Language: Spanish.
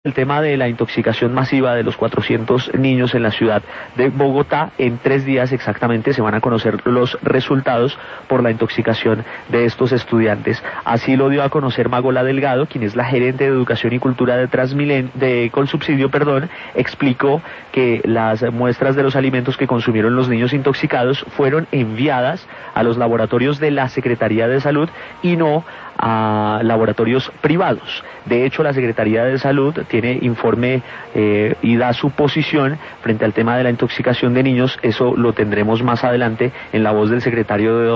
El tema de la intoxicación masiva de los 400 niños en la ciudad de Bogotá. En 3 días exactamente se van a conocer los resultados por la intoxicación de estos estudiantes. Así lo dio a conocer Magola Delgado, quien es la gerente de Educación y Cultura de Colsubsidio, explicó que las muestras de los alimentos que consumieron los niños intoxicados fueron enviadas a los laboratorios de la Secretaría de Salud y no a laboratorios privados. De hecho, la Secretaría de Salud tiene informe y da su posición frente al tema de la intoxicación de niños. Eso lo tendremos más adelante en la voz del secretario de